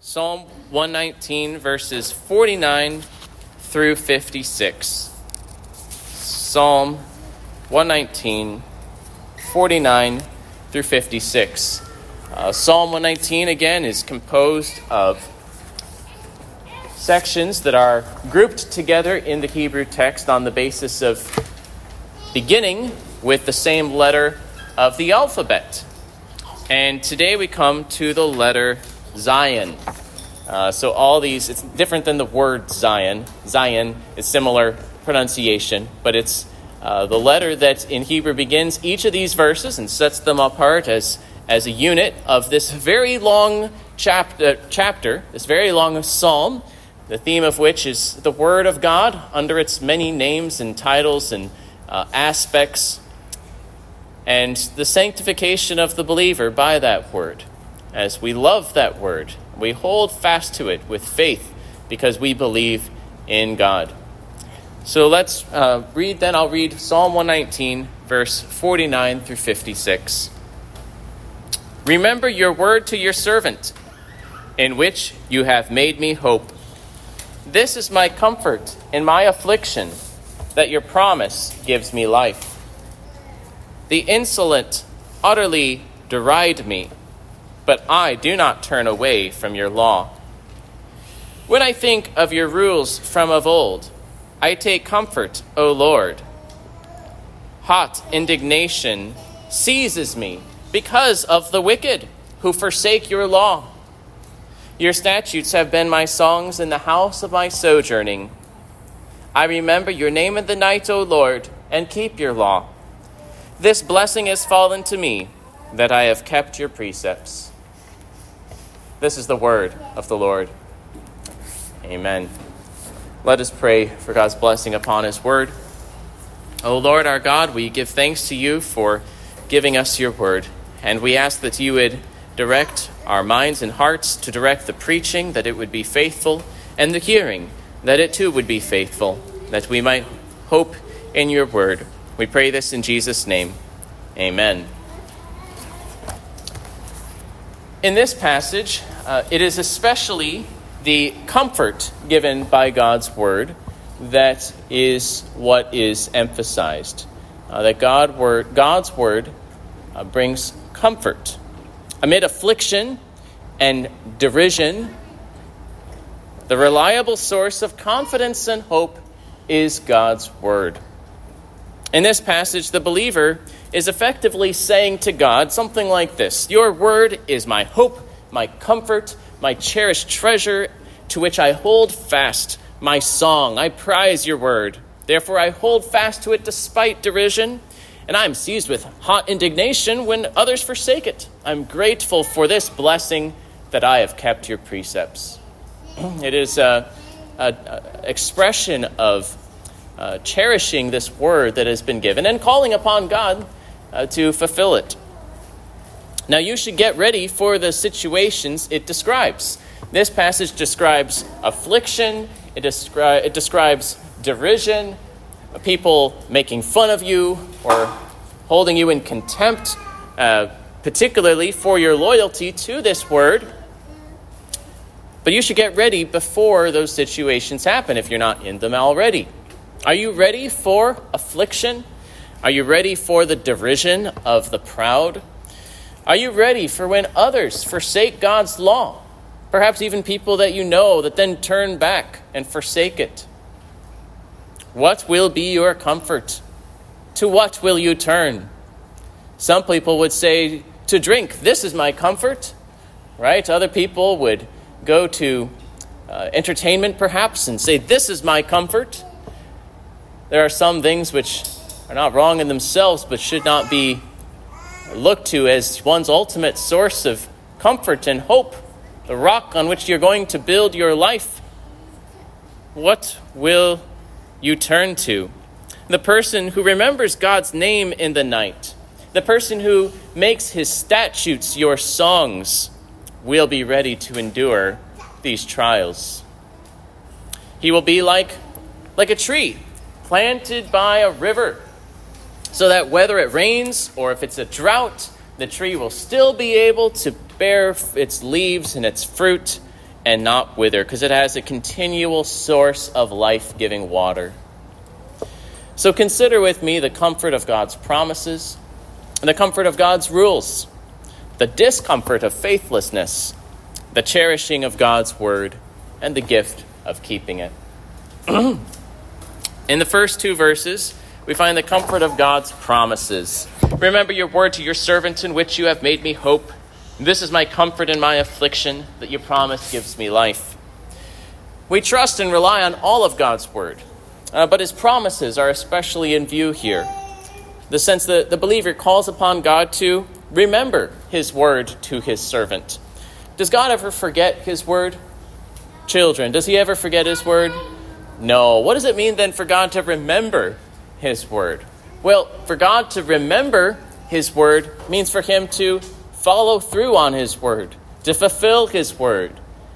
Psalm 119, verses 49 through 56. Psalm 119, 49 through 56. Psalm 119, again, is composed of sections that are grouped together in the Hebrew text on the basis of beginning with the same letter of the alphabet. And today we come to the letter Zion. So all these, it's different than the word Zion. Zion is similar pronunciation, but it's the letter that in Hebrew begins each of these verses and sets them apart as a unit of this very long chapter, this very long psalm, the theme of which is the Word of God under its many names and titles and aspects, and the sanctification of the believer by that Word. As we love that Word, we hold fast to it with faith because we believe in God. So let's read then. I'll read Psalm 119, verse 49 through 56. Remember your word to your servant, in which you have made me hope. This is my comfort in my affliction, that your promise gives me life. The insolent utterly deride me, but I do not turn away from your law. When I think of your rules from of old, I take comfort, O Lord. Hot indignation seizes me because of the wicked who forsake your law. Your statutes have been my songs in the house of my sojourning. I remember your name in the night, O Lord, and keep your law. This blessing has fallen to me, that I have kept your precepts. This is the word of the Lord. Amen. Let us pray for God's blessing upon his word. O Lord our God, we give thanks to you for giving us your word, and we ask that you would direct our minds and hearts to direct the preaching, that it would be faithful, and the hearing, that it too would be faithful, that we might hope in your word. We pray this in Jesus' name. Amen. In this passage, it is especially the comfort given by God's word that is what is emphasized. That God's word brings comfort. Amid affliction and derision, the reliable source of confidence and hope is God's word. In this passage, the believer is effectively saying to God something like this: your word is my hope, my comfort, my cherished treasure, to which I hold fast, my song. I prize your word. Therefore, I hold fast to it despite derision, and I am seized with hot indignation when others forsake it. I'm grateful for this blessing that I have kept your precepts. It is an expression of cherishing this word that has been given and calling upon God to fulfill it. Now, you should get ready for the situations it describes. This passage describes affliction. It describes derision, people making fun of you or holding you in contempt, particularly for your loyalty to this word. But you should get ready before those situations happen if you're not in them already. Are you ready for affliction? Are you ready for the derision of the proud? Are you ready for when others forsake God's law? Perhaps even people that you know that then turn back and forsake it. What will be your comfort? To what will you turn? Some people would say to drink, this is my comfort, right? Other people would go to entertainment perhaps and say, this is my comfort. There are some things which are not wrong in themselves, but should not be looked to as one's ultimate source of comfort and hope, the rock on which you're going to build your life. What will you turn to? The person who remembers God's name in the night, the person who makes his statutes your songs, will be ready to endure these trials. He will be like a tree planted by a river, so that whether it rains or if it's a drought, the tree will still be able to bear its leaves and its fruit and not wither, because it has a continual source of life-giving water. So consider with me the comfort of God's promises and the comfort of God's rules, the discomfort of faithlessness, the cherishing of God's word, and the gift of keeping it. In the first two verses, we find the comfort of God's promises. Remember your word to your servant in which you have made me hope. This is my comfort in my affliction, that your promise gives me life. We trust and rely on all of God's word, but his promises are especially in view here. The sense that the believer calls upon God to remember his word to his servant. Does God ever forget his word? Children, does he ever forget his word? No. What does it mean then for God to remember his word? Well, for God to remember his word means for him to follow through on his word, to fulfill his word.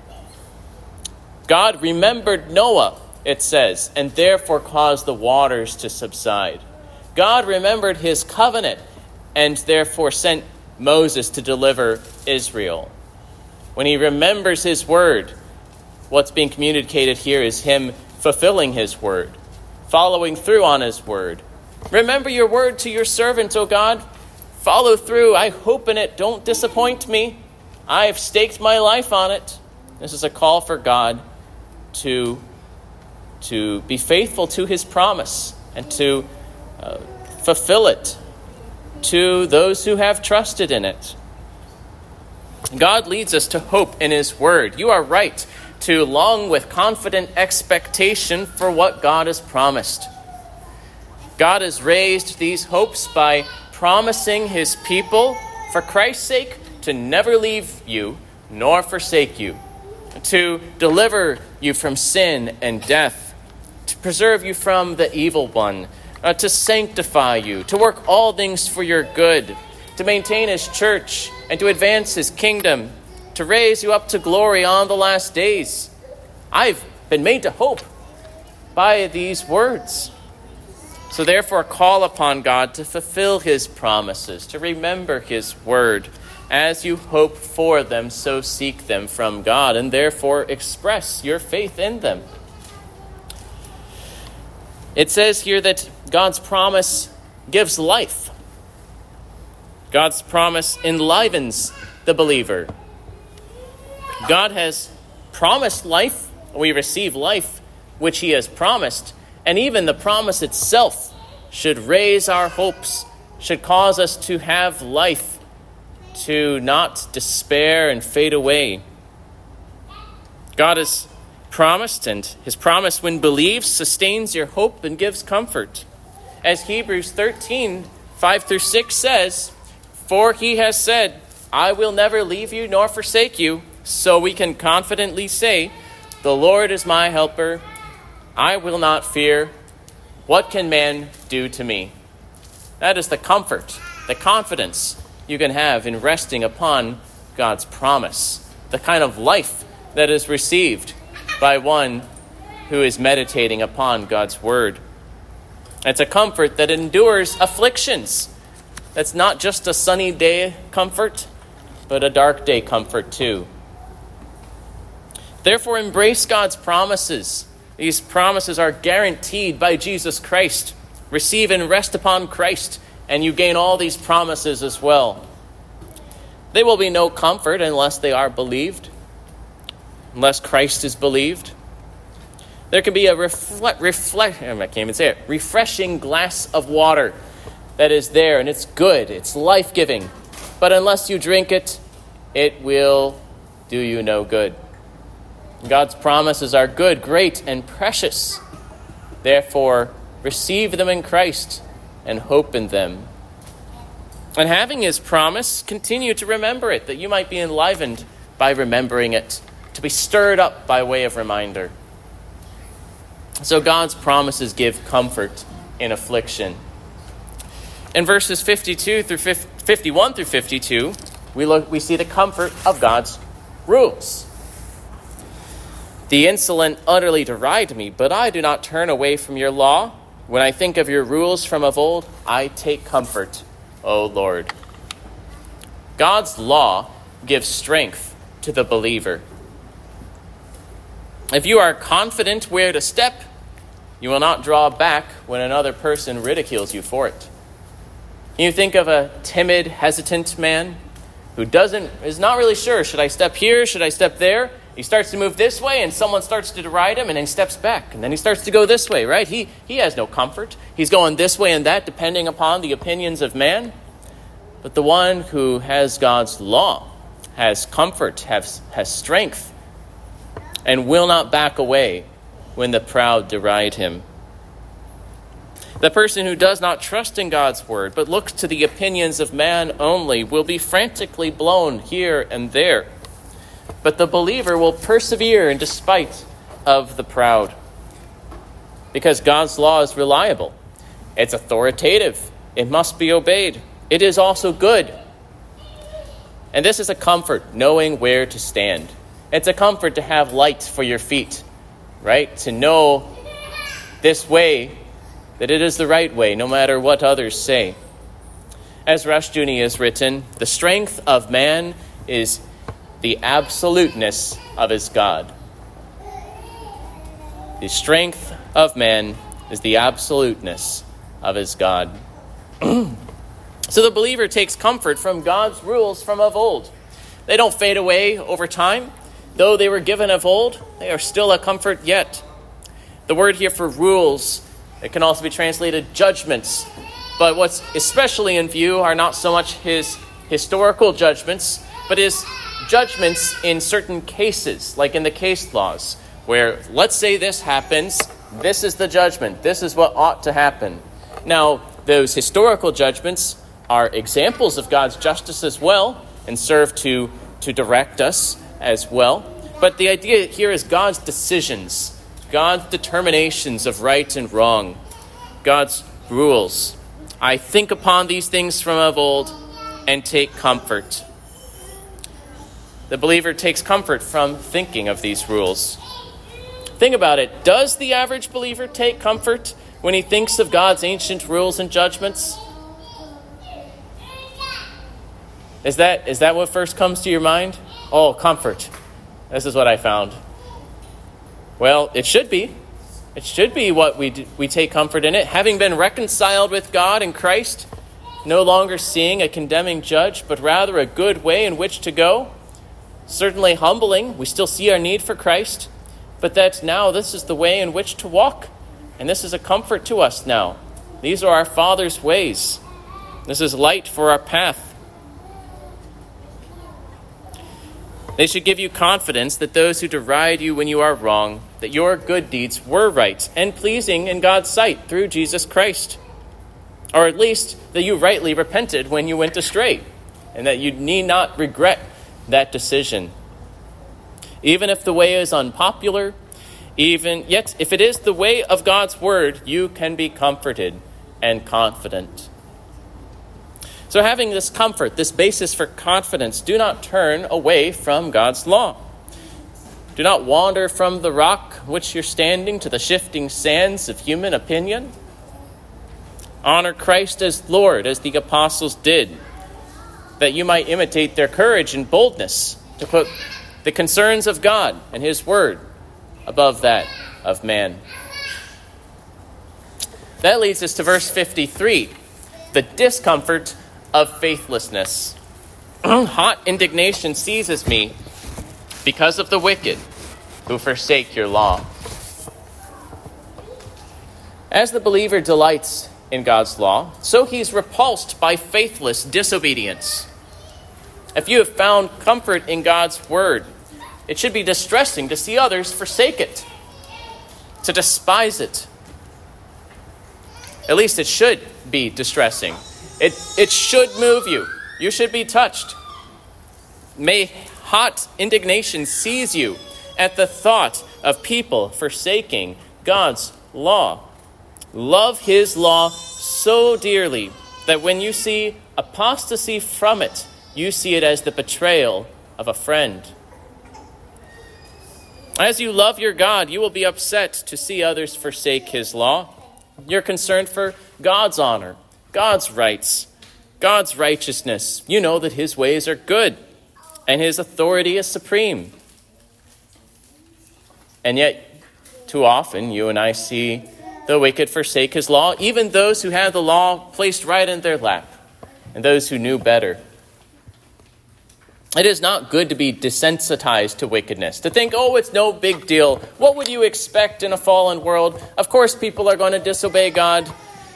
God remembered Noah, it says, and therefore caused the waters to subside. God remembered his covenant and therefore sent Moses to deliver Israel. When he remembers his word, what's being communicated here is him fulfilling his word, following through on his word. Remember your word to your servant, O God. Follow through. I hope in it. Don't disappoint me. I have staked my life on it. This is a call for God to be faithful to his promise and to fulfill it to those who have trusted in it. God leads us to hope in his word. You are right to long with confident expectation for what God has promised. God has raised these hopes by promising his people, for Christ's sake, to never leave you nor forsake you, to deliver you from sin and death, to preserve you from the evil one, to sanctify you, to work all things for your good, to maintain his church and to advance his kingdom, to raise you up to glory on the last days. I've been made to hope by these words. So therefore call upon God to fulfill his promises, to remember his word. As you hope for them, so seek them from God, and therefore express your faith in them. It says here that God's promise gives life. God's promise enlivens the believer. God has promised life. We receive life, which he has promised. And even the promise itself should raise our hopes, should cause us to have life, to not despair and fade away. God has promised, and his promise, when believed, sustains your hope and gives comfort. As Hebrews 13, 5-6 says, for he has said, I will never leave you nor forsake you. So we can confidently say, the Lord is my helper. I will not fear. What can man do to me? That is the comfort, the confidence you can have in resting upon God's promise, the kind of life that is received by one who is meditating upon God's word. It's a comfort that endures afflictions. That's not just a sunny day comfort, but a dark day comfort too. Therefore, embrace God's promises. These promises are guaranteed by Jesus Christ. Receive and rest upon Christ, and you gain all these promises as well. There will be no comfort unless they are believed, unless Christ is believed. There can be a refreshing glass of water that is there, and it's good, it's life-giving. But unless you drink it, it will do you no good. God's promises are good, great, and precious. Therefore, receive them in Christ and hope in them. And having his promise, continue to remember it, that you might be enlivened by remembering it, to be stirred up by way of reminder. So God's promises give comfort in affliction. In verses 51 through 52, we see the comfort of God's rules. The insolent utterly deride me, but I do not turn away from your law. When I think of your rules from of old, I take comfort, O Lord. God's law gives strength to the believer. If you are confident where to step, you will not draw back when another person ridicules you for it. You think of a timid, hesitant man who is not really sure, should I step here, should I step there? He starts to move this way and someone starts to deride him and then he steps back and then he starts to go this way, right? He has no comfort. He's going this way and that depending upon the opinions of man. But the one who has God's law has comfort, has strength, and will not back away when the proud deride him. The person who does not trust in God's word, but looks to the opinions of man only, will be frantically blown here and there. But the believer will persevere in despite of the proud. Because God's law is reliable. It's authoritative. It must be obeyed. It is also good. And this is a comfort, knowing where to stand. It's a comfort to have light for your feet, right? To know this way, that it is the right way, no matter what others say. As Rushdoony has written, the strength of man is the absoluteness of his God. The strength of man is the absoluteness of his God. So the believer takes comfort from God's rules from of old. They don't fade away over time. Though they were given of old, they are still a comfort yet. The word here for rules, it can also be translated judgments. But what's especially in view are not so much his historical judgments, but his judgments in certain cases, like in the case laws, where let's say this happens, this is the judgment, this is what ought to happen. Now, those historical judgments are examples of God's justice as well, and serve to direct us as well. But the idea here is God's decisions, God's determinations of right and wrong, God's rules. I think upon these things from of old and take comfort. The believer takes comfort from thinking of these rules. Think about it. Does the average believer take comfort when he thinks of God's ancient rules and judgments? Is that what first comes to your mind? Oh, comfort. This is what I found. Well, it should be. It should be what we take comfort in it. Having been reconciled with God in Christ, no longer seeing a condemning judge, but rather a good way in which to go. Certainly humbling. We still see our need for Christ, but that now this is the way in which to walk. And this is a comfort to us now. These are our Father's ways. This is light for our path. They should give you confidence that those who deride you when you are wrong, that your good deeds were right and pleasing in God's sight through Jesus Christ. Or at least that you rightly repented when you went astray, and that you need not regret that decision. Even if the way is unpopular, yet if it is the way of God's word, you can be comforted and confident. So having this comfort, this basis for confidence, do not turn away from God's law. Do not wander from the rock which you're standing to the shifting sands of human opinion. Honor Christ as Lord, as the apostles did, that you might imitate their courage and boldness to put the concerns of God and his word above that of man. That leads us to verse 53, the discomfort of faithlessness. Hot indignation seizes me because of the wicked who forsake your law. As the believer delights in God's law, so he's repulsed by faithless disobedience. If you have found comfort in God's word, it should be distressing to see others forsake it, to despise it. At least it should be distressing. It should move you. You should be touched. May hot indignation seize you at the thought of people forsaking God's law. Love his law so dearly that when you see apostasy from it, you see it as the betrayal of a friend. As you love your God, you will be upset to see others forsake his law. You're concerned for God's honor, God's rights, God's righteousness. You know that his ways are good and his authority is supreme. And yet, too often, you and I see the wicked forsake his law, even those who had the law placed right in their lap, and those who knew better. It is not good to be desensitized to wickedness, to think, oh, it's no big deal. What would you expect in a fallen world? Of course, people are going to disobey God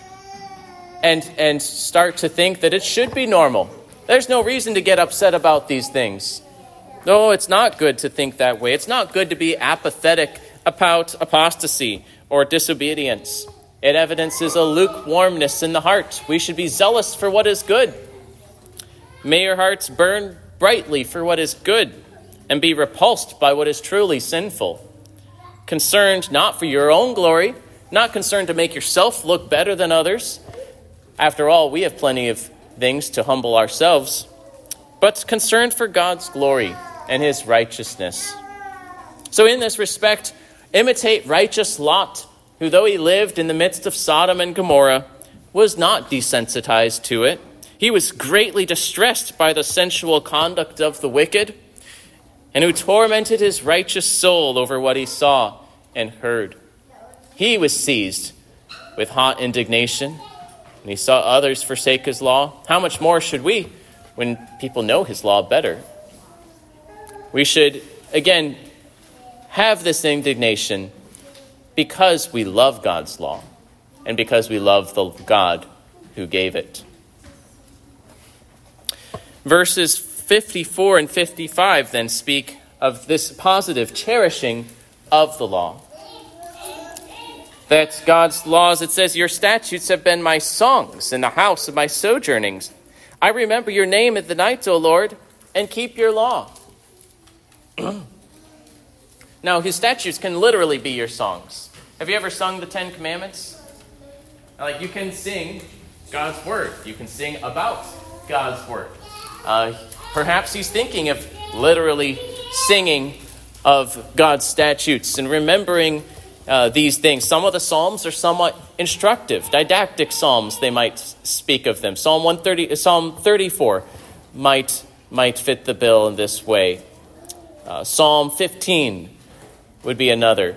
and start to think that it should be normal. There's no reason to get upset about these things. No, it's not good to think that way. It's not good to be apathetic about apostasy or disobedience. It evidences a lukewarmness in the heart. We should be zealous for what is good. May your hearts burn brightly for what is good and be repulsed by what is truly sinful. Concerned not for your own glory, not concerned to make yourself look better than others. After all, we have plenty of things to humble ourselves, but concerned for God's glory and his righteousness. So in this respect, imitate righteous Lot, who though he lived in the midst of Sodom and Gomorrah, was not desensitized to it. He was greatly distressed by the sensual conduct of the wicked, and who tormented his righteous soul over what he saw and heard. He was seized with hot indignation, and he saw others forsake his law. How much more should we, when people know his law better? We should, again, have this indignation because we love God's law and because we love the God who gave it. Verses 54 and 55 then speak of this positive cherishing of the law. That God's laws, it says, your statutes have been my songs in the house of my sojournings. I remember your name in the night, O Lord, and keep your law. Now, his statutes can literally be your songs. Have you ever sung the Ten Commandments? Like, you can sing God's word. You can sing about God's word. Perhaps he's thinking of literally singing of God's statutes and remembering these things. Some of the Psalms are somewhat instructive, didactic Psalms, they might speak of them. Psalm 34 might fit the bill in this way. Psalm 15 would be another.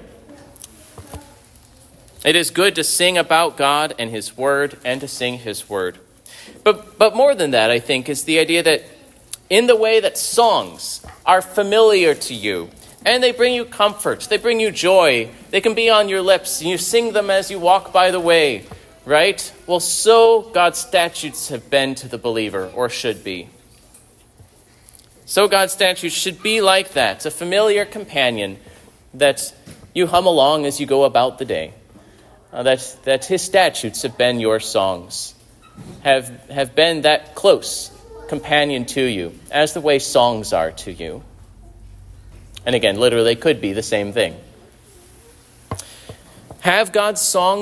It is good to sing about God and his word and to sing his word. But more than that, I think, is the idea that in the way that songs are familiar to you, and they bring you comfort, they bring you joy, they can be on your lips, and you sing them as you walk by the way, right? Well, so God's statutes have been to the believer, or should be. So God's statutes should be like that, a familiar companion that you hum along as you go about the day. That his statutes have been your songs, have been that close companion to you, as the way songs are to you. And again, literally, they could be the same thing. Have God's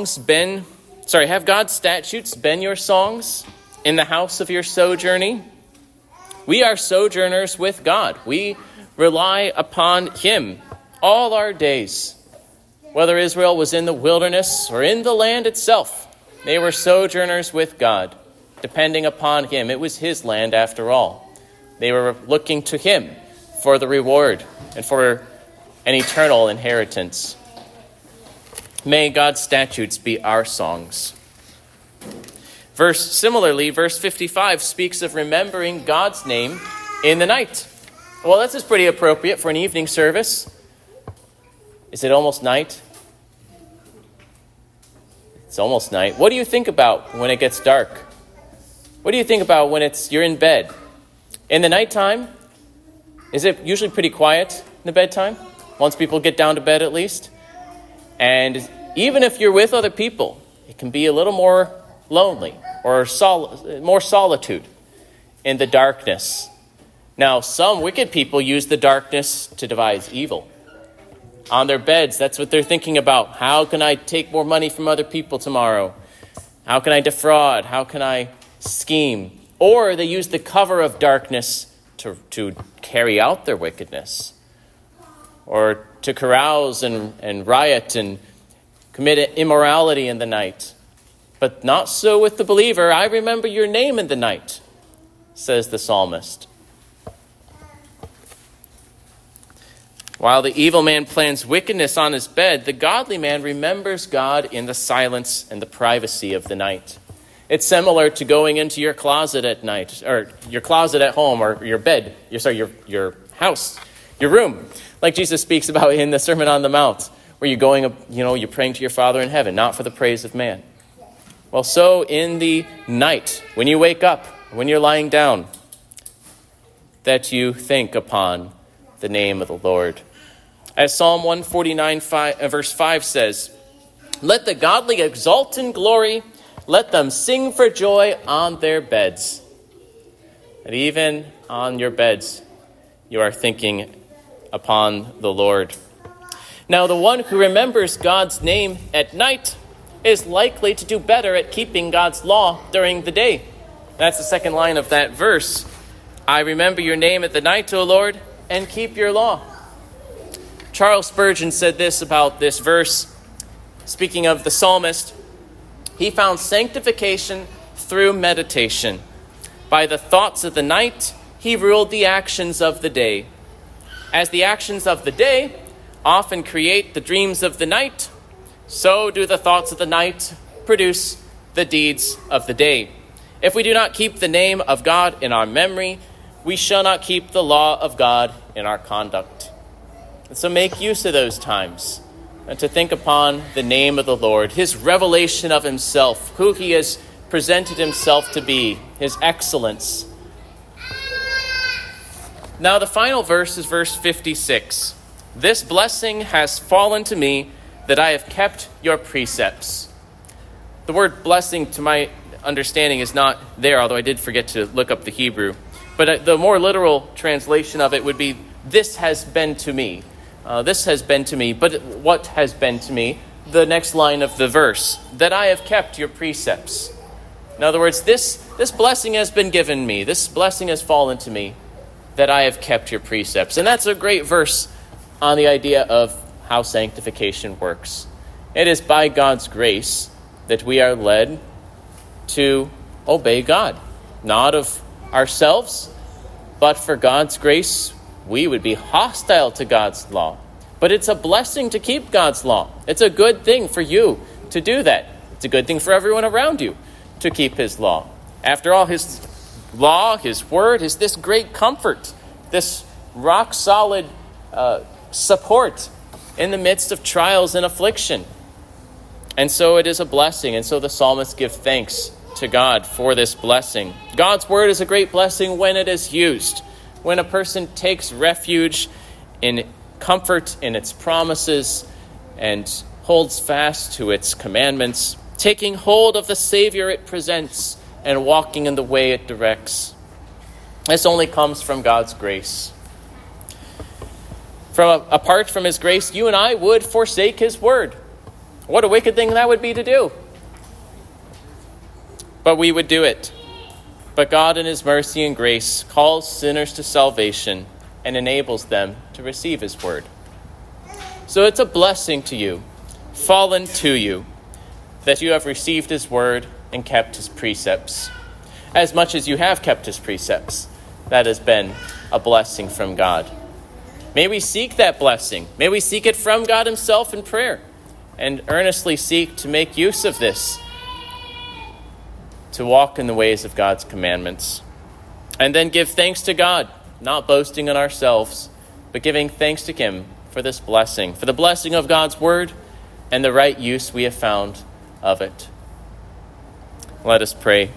statutes been your songs in the house of your sojourning? We are sojourners with God. We rely upon him all our days. Whether Israel was in the wilderness or in the land itself, they were sojourners with God, depending upon him. It was his land after all. They were looking to him for the reward and for an eternal inheritance. May God's statutes be our songs. Similarly, verse 55 speaks of remembering God's name in the night. Well, this is pretty appropriate for an evening service. Is it almost night? It's almost night. What do you think about when it gets dark? What do you think about when you're in bed? In the nighttime, is it usually pretty quiet in the bedtime? Once people get down to bed at least. And even if you're with other people, it can be a little more lonely or more solitude in the darkness. Now, some wicked people use the darkness to devise evil. On their beds, that's what they're thinking about. How can I take more money from other people tomorrow? How can I defraud? How can I scheme? Or they use the cover of darkness to carry out their wickedness, or to carouse and riot and commit immorality in the night. But not so with the believer. I remember your name in the night, says the psalmist. While the evil man plans wickedness on his bed, the godly man remembers God in the silence and the privacy of the night. It's similar to going into your closet at night, or your closet at home, or your bed, your house, your room, like Jesus speaks about in the Sermon on the Mount, where you're going, you're praying to your Father in heaven, not for the praise of man. Well, so in the night, when you wake up, when you're lying down, that you think upon the name of the Lord. As Psalm 149, verse 5 says, "Let the godly exult in glory, let them sing for joy on their beds." And even on your beds, you are thinking upon the Lord. Now, the one who remembers God's name at night is likely to do better at keeping God's law during the day. That's the second line of that verse. "I remember your name at the night, O Lord, and keep your law." Charles Spurgeon said this about this verse, speaking of the psalmist. He found sanctification through meditation. By the thoughts of the night, he ruled the actions of the day. As the actions of the day often create the dreams of the night, so do the thoughts of the night produce the deeds of the day. If we do not keep the name of God in our memory, we shall not keep the law of God in our conduct. And so make use of those times and to think upon the name of the Lord, his revelation of himself, who he has presented himself to be, his excellence. Now the final verse is verse 56. "This blessing has fallen to me, that I have kept your precepts." The word blessing, to my understanding, is not there, although I did forget to look up the Hebrew. But the more literal translation of it would be, "This has been to me." This has been to me. But what has been to me? The next line of the verse, "that I have kept your precepts." In other words, this blessing has been given me. This blessing has fallen to me, that I have kept your precepts. And that's a great verse on the idea of how sanctification works. It is by God's grace that we are led to obey God, not of ourselves, but for God's grace, we would be hostile to God's law. But it's a blessing to keep God's law. It's a good thing for you to do that. It's a good thing for everyone around you to keep his law. After all, his law, his word, is this great comfort, this rock-solid support in the midst of trials and affliction. And so it is a blessing. And so the psalmists give thanks to God for this blessing. God's word is a great blessing when it is used. When a person takes refuge in comfort in its promises and holds fast to its commandments, taking hold of the Savior it presents and walking in the way it directs. This only comes from God's grace. Apart from his grace, you and I would forsake his word. What a wicked thing that would be to do. But we would do it. But God in his mercy and grace calls sinners to salvation and enables them to receive his word. So it's a blessing to you, fallen to you, that you have received his word and kept his precepts. As much as you have kept his precepts, that has been a blessing from God. May we seek that blessing. May we seek it from God himself in prayer and earnestly seek to make use of this, to walk in the ways of God's commandments. And then give thanks to God, not boasting in ourselves, but giving thanks to him for this blessing, for the blessing of God's word and the right use we have found of it. Let us pray.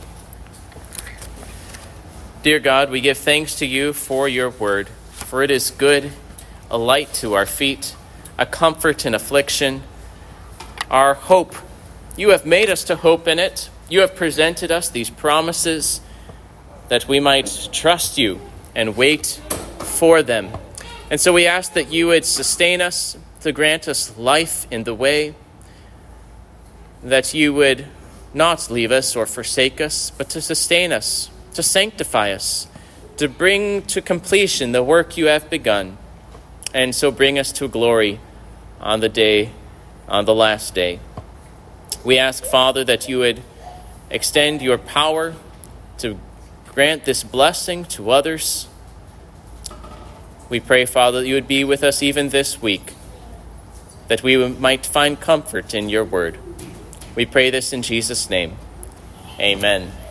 Dear God, we give thanks to you for your word, for it is good, a light to our feet, a comfort in affliction, our hope. You have made us to hope in it. You have presented us these promises that we might trust you and wait for them. And so we ask that you would sustain us, to grant us life in the way, that you would not leave us or forsake us, but to sustain us, to sanctify us, to bring to completion the work you have begun, and so bring us to glory on the last day. We ask, Father, that you would extend your power to grant this blessing to others, We pray, Father, that you would be with us even this week, that we might find comfort in your word. We pray this in Jesus' name. Amen.